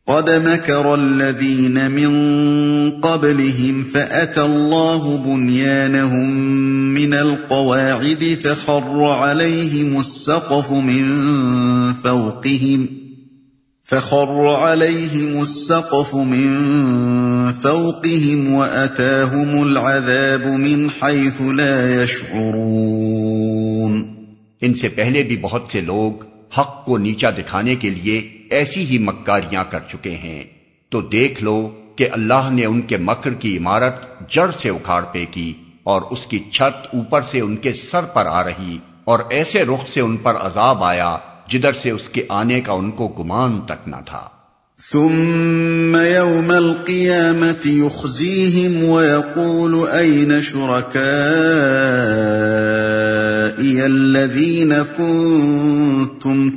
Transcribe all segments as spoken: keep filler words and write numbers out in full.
قد مكر الذين من قبلهم فأتى الله بنيانهم من القواعد فخر عليهم السقف من فوقهم فخر عليهم السقف من فوقهم وأتاهم العذاب من حيث لا يشعرون۔ ان سے پہلے بھی بہت سے لوگ حق کو نیچا دکھانے کے لیے ایسی ہی مکاریاں کر چکے ہیں، تو دیکھ لو کہ اللہ نے ان کے مکر کی عمارت جڑ سے اکھاڑ پے کی، اور اس کی چھت اوپر سے ان کے سر پر آ رہی، اور ایسے رخ سے ان پر عذاب آیا جدھر سے اس کے آنے کا ان کو گمان تک نہ تھا۔ ثم يوم القيامة يخزيهم ويقول أين شركائي الذين كنتم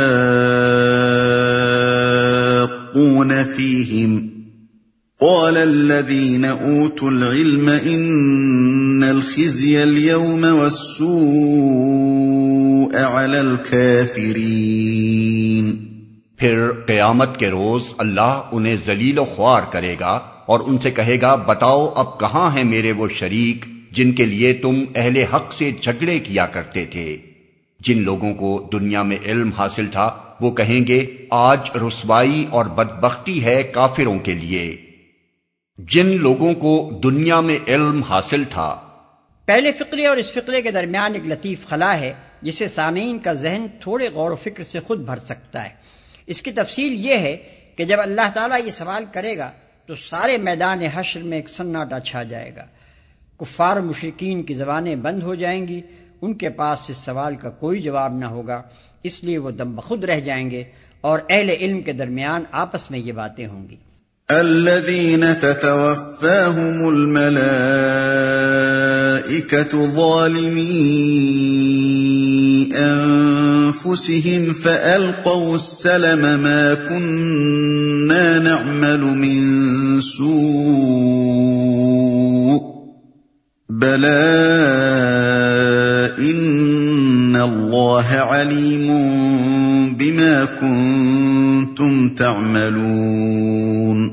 تشاقون فيهم قال الذين أوتوا العلم إن الخزي اليوم والسوء على الكافرين۔ پھر قیامت کے روز اللہ انہیں ذلیل و خوار کرے گا اور ان سے کہے گا، بتاؤ اب کہاں ہیں میرے وہ شریک جن کے لیے تم اہل حق سے جھگڑے کیا کرتے تھے؟ جن لوگوں کو دنیا میں علم حاصل تھا وہ کہیں گے آج رسوائی اور بدبختی ہے کافروں کے لیے۔ جن لوگوں کو دنیا میں علم حاصل تھا۔ پہلے فقرے اور اس فقرے کے درمیان ایک لطیف خلا ہے جسے سامعین کا ذہن تھوڑے غور و فکر سے خود بھر سکتا ہے۔ اس کی تفصیل یہ ہے کہ جب اللہ تعالیٰ یہ سوال کرے گا تو سارے میدان حشر میں ایک سناٹا چھا جائے گا، کفار مشرکین کی زبانیں بند ہو جائیں گی، ان کے پاس اس سوال کا کوئی جواب نہ ہوگا، اس لیے وہ دم بخود رہ جائیں گے اور اہل علم کے درمیان آپس میں یہ باتیں ہوں گی۔ الذين تتوفاهم الملائكة ظالمي أنفسهم فألقوا السلم ما كنا نعمل من سوء بلى إن الله عليم بما كنتم تعملون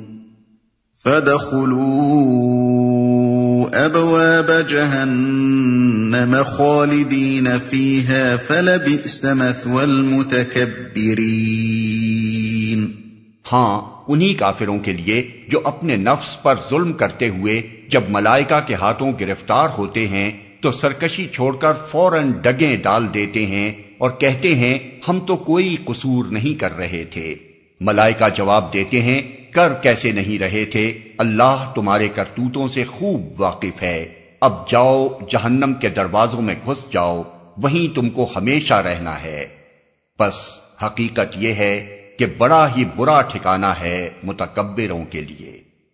فادخلوا ابواب جہنم خالدین فیہا فلبئس مثوى المتکبرین۔ ہاں انہی کافروں کے لیے جو اپنے نفس پر ظلم کرتے ہوئے جب ملائکہ کے ہاتھوں گرفتار ہوتے ہیں تو سرکشی چھوڑ کر فوراً ڈگیں ڈال دیتے ہیں اور کہتے ہیں ہم تو کوئی قصور نہیں کر رہے تھے۔ ملائکہ جواب دیتے ہیں کر کیسے نہیں رہے تھے، اللہ تمہارے کرتوتوں سے خوب واقف ہے، اب جاؤ جہنم کے دروازوں میں گھس جاؤ، وہیں تم کو ہمیشہ رہنا ہے۔ بس حقیقت یہ ہے کہ بڑا ہی برا ٹھکانہ ہے متکبروں کے لیے۔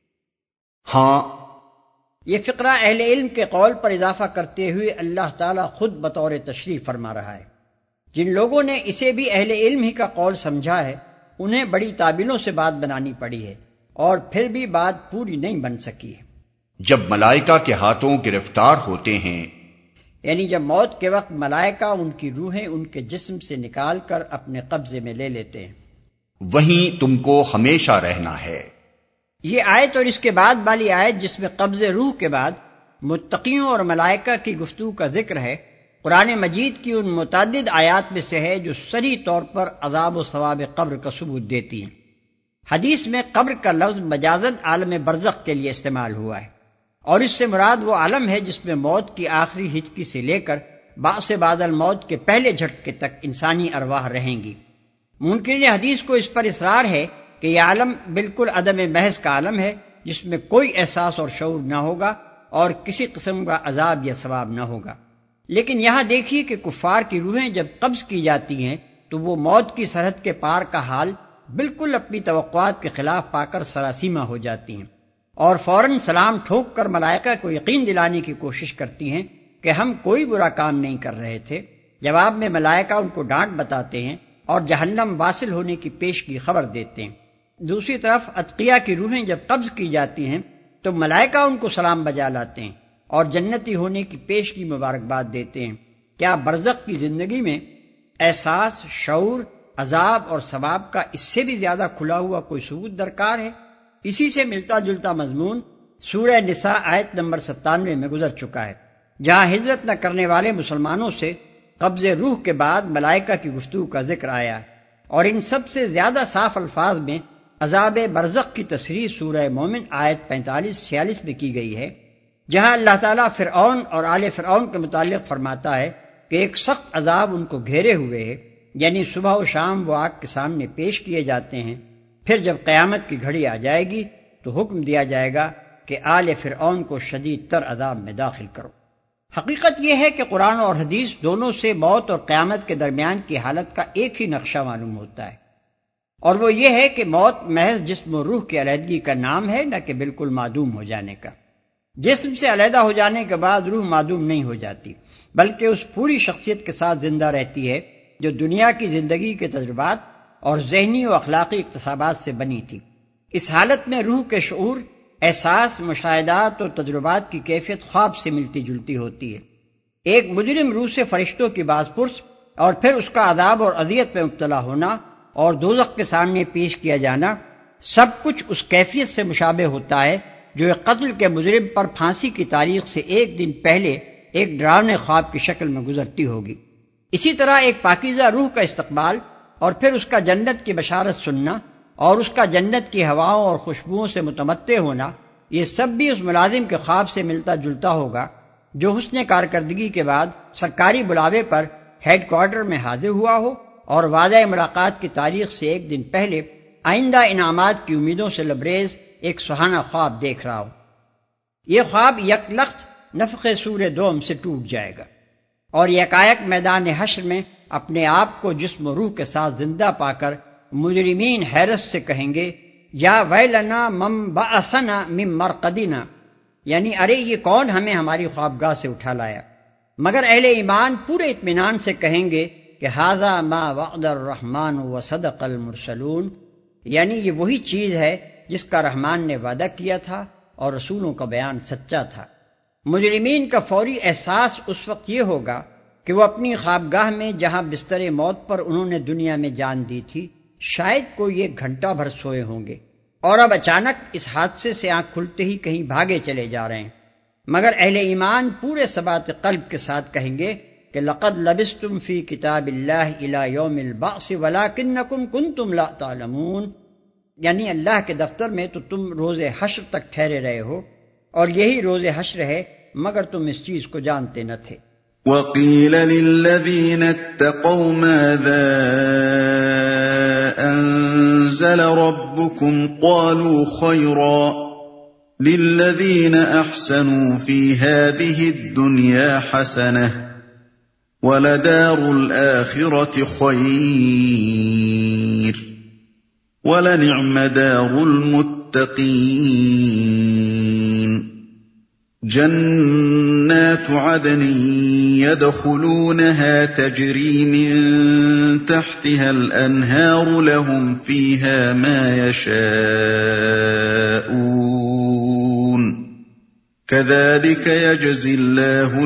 ہاں یہ فقرہ اہل علم کے قول پر اضافہ کرتے ہوئے اللہ تعالیٰ خود بطور تشریح فرما رہا ہے۔ جن لوگوں نے اسے بھی اہل علم ہی کا قول سمجھا ہے انہیں بڑی تعبیروں سے بات بنانی پڑی ہے اور پھر بھی بات پوری نہیں بن سکی ہے۔ جب ملائکہ کے ہاتھوں گرفتار ہوتے ہیں، یعنی جب موت کے وقت ملائکہ ان کی روحیں ان کے جسم سے نکال کر اپنے قبضے میں لے لیتے ہیں، وہیں تم کو ہمیشہ رہنا ہے۔ یہ آیت اور اس کے بعد والی آیت جس میں قبض روح کے بعد متقیوں اور ملائکہ کی گفتگو کا ذکر ہے، قرآن مجید کی ان متعدد آیات میں سے ہے جو صریح طور پر عذاب و ثواب قبر کا ثبوت دیتی ہیں۔ حدیث میں قبر کا لفظ مجازاً عالم برزخ کے لیے استعمال ہوا ہے، اور اس سے مراد وہ عالم ہے جس میں موت کی آخری ہچکی سے لے کر بعث بعد الموت کے پہلے جھٹکے تک انسانی ارواح رہیں گی۔ منکرین حدیث کو اس پر اصرار ہے کہ یہ عالم بالکل عدم محض کا عالم ہے جس میں کوئی احساس اور شعور نہ ہوگا اور کسی قسم کا عذاب یا ثواب نہ ہوگا۔ لیکن یہاں دیکھیے کہ کفار کی روحیں جب قبض کی جاتی ہیں تو وہ موت کی سرحد کے پار کا حال بالکل اپنی توقعات کے خلاف پا کر سراسیمہ ہو جاتی ہیں اور فوراً سلام ٹھوک کر ملائکہ کو یقین دلانے کی کوشش کرتی ہیں کہ ہم کوئی برا کام نہیں کر رہے تھے۔ جواب میں ملائکہ ان کو ڈانٹ بتاتے ہیں اور جہنم واصل ہونے کی پیشگی خبر دیتے ہیں۔ دوسری طرف اتقیاء کی روحیں جب قبض کی جاتی ہیں تو ملائکہ ان کو سلام بجا لاتے ہیں اور جنتی ہونے کی پیشگی مبارکباد دیتے ہیں۔ کیا برزخ کی زندگی میں احساس، شعور عذاب اور ثواب کا اس سے بھی زیادہ کھلا ہوا کوئی ثبوت درکار ہے؟ اسی سے ملتا جلتا مضمون سورہ نساء آیت نمبر ستانوے میں گزر چکا ہے، جہاں ہجرت نہ کرنے والے مسلمانوں سے قبض روح کے بعد ملائکہ کی گفتگو کا ذکر آیا ہے، اور ان سب سے زیادہ صاف الفاظ میں عذاب برزخ کی تصریح سورہ مومن آیت پینتالیس چھیالیس میں کی گئی ہے، جہاں اللہ تعالیٰ فرعون اور آل فرعون کے متعلق فرماتا ہے کہ ایک سخت عذاب ان کو گھیرے ہوئے ہے، یعنی صبح و شام وہ آگ کے سامنے پیش کیے جاتے ہیں، پھر جب قیامت کی گھڑی آ جائے گی تو حکم دیا جائے گا کہ آل فرعون کو شدید تر عذاب میں داخل کرو۔ حقیقت یہ ہے کہ قرآن اور حدیث دونوں سے موت اور قیامت کے درمیان کی حالت کا ایک ہی نقشہ معلوم ہوتا ہے، اور وہ یہ ہے کہ موت محض جسم و روح کی علیحدگی کا نام ہے، نہ کہ بالکل معدوم ہو جانے کا۔ جسم سے علیحدہ ہو جانے کے بعد روح معدوم نہیں ہو جاتی، بلکہ اس پوری شخصیت کے ساتھ زندہ رہتی ہے جو دنیا کی زندگی کے تجربات اور ذہنی و اخلاقی اکتسابات سے بنی تھی۔ اس حالت میں روح کے شعور، احساس، مشاہدات اور تجربات کی کیفیت خواب سے ملتی جلتی ہوتی ہے۔ ایک مجرم روح سے فرشتوں کی باز پرس اور پھر اس کا عذاب اور اذیت میں مبتلا ہونا اور دوزخ کے سامنے پیش کیا جانا، سب کچھ اس کیفیت سے مشابہ ہوتا ہے جو ایک قتل کے مجرم پر پھانسی کی تاریخ سے ایک دن پہلے ایک ڈراونے خواب کی شکل میں گزرتی ہوگی۔ اسی طرح ایک پاکیزہ روح کا استقبال اور پھر اس کا جنت کی بشارت سننا اور اس کا جنت کی ہواؤں اور خوشبوؤں سے متمتع ہونا، یہ سب بھی اس ملازم کے خواب سے ملتا جلتا ہوگا جو حسن کارکردگی کے بعد سرکاری بلاوے پر ہیڈ کوارٹر میں حاضر ہوا ہو اور وعدہ ملاقات کی تاریخ سے ایک دن پہلے آئندہ انعامات کی امیدوں سے لبریز ایک سہانا خواب دیکھ رہا ہو۔ یہ خواب یک لخت نفخ سور دوم سے ٹوٹ جائے گا اور یکایک میدان حشر میں اپنے آپ کو جسم و روح کے ساتھ زندہ پا کر مجرمین حیرت سے کہیں گے یا ویلنا مم بعثنا من مرقدنا، یعنی ارے یہ کون ہمیں ہماری خوابگاہ سے اٹھا لایا؟ مگر اہل ایمان پورے اطمینان سے کہیں گے کہ ھذا ما وعد الرحمن وصدق المرسلون، یعنی یہ وہی چیز ہے جس کا رحمان نے وعدہ کیا تھا اور رسولوں کا بیان سچا تھا۔ مجرمین کا فوری احساس اس وقت یہ ہوگا کہ وہ اپنی خوابگاہ میں جہاں بستر موت پر انہوں نے دنیا میں جان دی تھی شاید کوئی ایک گھنٹہ بھر سوئے ہوں گے، اور اب اچانک اس حادثے سے آنکھ کھلتے ہی کہیں بھاگے چلے جا رہے ہیں۔ مگر اہل ایمان پورے ثبات قلب کے ساتھ کہیں گے کہ لقد لبستم فی کتاب اللہ الی یوم البعث ولکنکم کنتم لا تعلمون، یعنی اللہ کے دفتر میں تو تم روز حشر تک ٹھہرے رہے ہو اور یہی روز حشر ہے مگر تم اس چیز کو جانتے نہ تھے۔ وَقِيلَ لِلَّذِينَ اتَّقَوْا مَاذَا أَنزَلَ رَبُّكُمْ قَالُوا خَيْرًا لِلَّذِينَ أَحْسَنُوا فِي هَذِهِ الدُّنْيَا حَسَنَةٌ وَلَدَارُ الْآخِرَةِ خَيْرٌ وَلَنِعْمَ دَارُ الْمُتَّقِينَ جنات عدن يدخلونها تجري من تحتها الأنهار لهم فيها ما يشاءون كذلك يجزي الله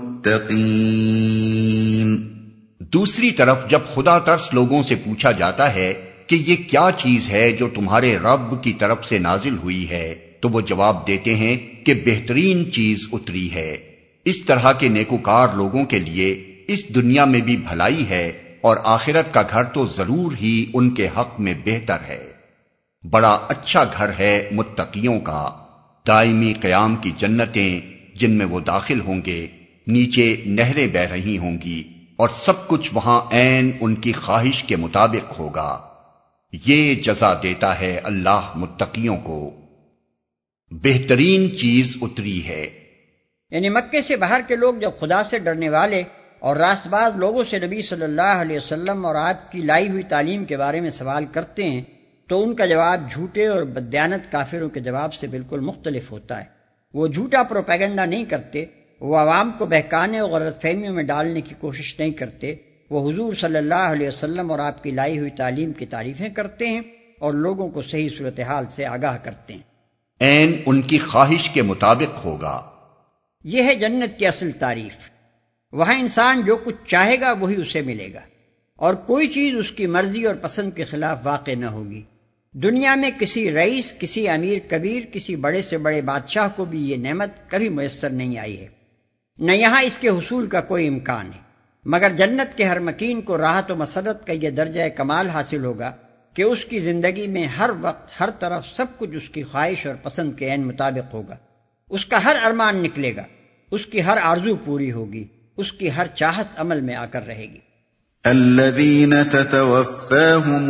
المتقين۔ دوسری طرف جب خدا ترس لوگوں سے پوچھا جاتا ہے کہ یہ کیا چیز ہے جو تمہارے رب کی طرف سے نازل ہوئی ہے، تو وہ جواب دیتے ہیں کہ بہترین چیز اتری ہے۔ اس طرح کے نیکوکار لوگوں کے لیے اس دنیا میں بھی بھلائی ہے اور آخرت کا گھر تو ضرور ہی ان کے حق میں بہتر ہے۔ بڑا اچھا گھر ہے متقیوں کا، دائمی قیام کی جنتیں جن میں وہ داخل ہوں گے، نیچے نہریں بہہ رہی ہوں گی اور سب کچھ وہاں عین ان کی خواہش کے مطابق ہوگا۔ یہ جزا دیتا ہے اللہ متقیوں کو۔ بہترین چیز اتری ہے، یعنی مکے سے باہر کے لوگ جب خدا سے ڈرنے والے اور راست باز لوگوں سے نبی صلی اللہ علیہ وسلم اور آپ کی لائی ہوئی تعلیم کے بارے میں سوال کرتے ہیں تو ان کا جواب جھوٹے اور بددیانت کافروں کے جواب سے بالکل مختلف ہوتا ہے۔ وہ جھوٹا پروپیگنڈا نہیں کرتے، وہ عوام کو بہکانے اور غلط فہمیوں میں ڈالنے کی کوشش نہیں کرتے، وہ حضور صلی اللہ علیہ وسلم اور آپ کی لائی ہوئی تعلیم کی تعریفیں کرتے ہیں اور لوگوں کو صحیح صورتحال سے آگاہ کرتے ہیں۔ عین ان کی خواہش کے مطابق ہوگا۔ یہ ہے جنت کی اصل تعریف۔ وہاں انسان جو کچھ چاہے گا وہی اسے ملے گا، اور کوئی چیز اس کی مرضی اور پسند کے خلاف واقع نہ ہوگی۔ دنیا میں کسی رئیس، کسی امیر کبیر، کسی بڑے سے بڑے بادشاہ کو بھی یہ نعمت کبھی میسر نہیں آئی ہے، نہ یہاں اس کے حصول کا کوئی امکان ہے، مگر جنت کے ہر مکین کو راحت و مسرت کا یہ درجہ کمال حاصل ہوگا کہ اس کی زندگی میں ہر وقت ہر طرف سب کچھ اس کی خواہش اور پسند کے عین مطابق ہوگا، اس کا ہر ارمان نکلے گا، اس کی ہر آرزو پوری ہوگی، اس کی ہر چاہت عمل میں آ کر رہے گی۔ الذين تتوفاهم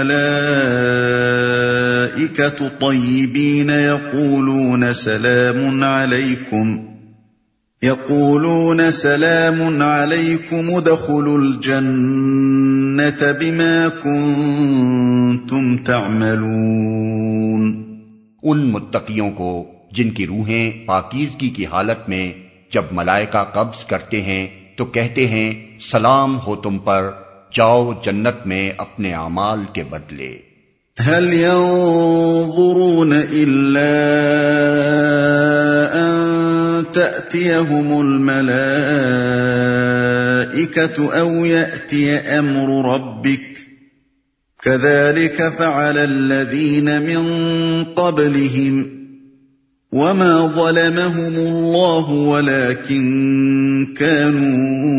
الملائكة طيبين يقولون سلام عليكم يقولون سلام عليكم ادخلوا الجنة بما كنتم تعملون۔ ان متقیوں کو جن کی روحیں پاکیزگی کی حالت میں جب ملائکہ قبض کرتے ہیں تو کہتے ہیں سلام ہو تم پر، جاؤ جنت میں اپنے اعمال کے بدلے۔ هل ينظرون إلا أن تأتيهم الملائكة أو يأتي أمر ربك كذلك فعل الذين من قبلهم وما ظلمهم الله ولكن كانوا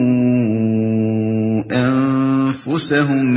أنفسهم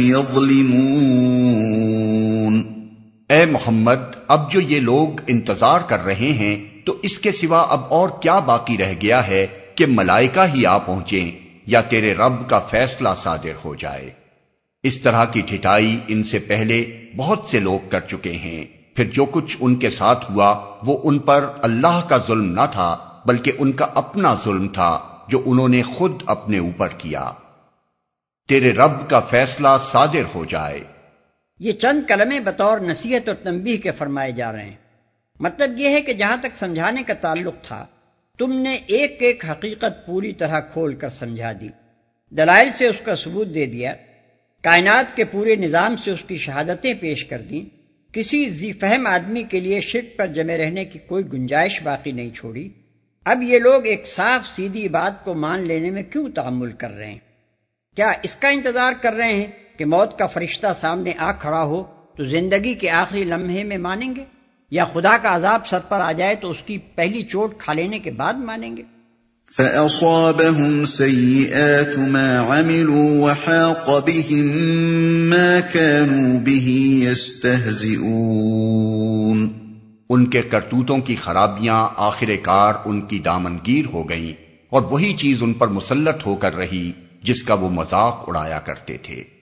يظلمون۔ اے محمد، اب جو یہ لوگ انتظار کر رہے ہیں تو اس کے سوا اب اور کیا باقی رہ گیا ہے کہ ملائکہ ہی آ پہنچیں یا تیرے رب کا فیصلہ صادر ہو جائے۔ اس طرح کی ٹھٹائی ان سے پہلے بہت سے لوگ کر چکے ہیں، پھر جو کچھ ان کے ساتھ ہوا وہ ان پر اللہ کا ظلم نہ تھا بلکہ ان کا اپنا ظلم تھا جو انہوں نے خود اپنے اوپر کیا۔ تیرے رب کا فیصلہ صادر ہو جائے۔ یہ چند کلمے بطور نصیحت اور تنبیہ کے فرمائے جا رہے ہیں۔ مطلب یہ ہے کہ جہاں تک سمجھانے کا تعلق تھا تم نے ایک ایک حقیقت پوری طرح کھول کر سمجھا دی، دلائل سے اس کا ثبوت دے دیا، کائنات کے پورے نظام سے اس کی شہادتیں پیش کر دیں، کسی ذی فہم آدمی کے لیے شرک پر جمے رہنے کی کوئی گنجائش باقی نہیں چھوڑی۔ اب یہ لوگ ایک صاف سیدھی بات کو مان لینے میں کیوں تعامل کر رہے ہیں؟ کیا اس کا انتظار کر رہے ہیں کہ موت کا فرشتہ سامنے آ کھڑا ہو تو زندگی کے آخری لمحے میں مانیں گے، یا خدا کا عذاب سر پر آ جائے تو اس کی پہلی چوٹ کھا لینے کے بعد مانیں گے؟ فَأَصَابَهُمْ سَيِّئَاتُ مَا عَمِلُوا وَحَاقَ بِهِم مَّا كَانُوا بِهِ يَسْتَهْزِئُونَ۔ ان کے کرتوتوں کی خرابیاں آخر کار ان کی دامنگیر ہو گئیں اور وہی چیز ان پر مسلط ہو کر رہی جس کا وہ مذاق اڑایا کرتے تھے۔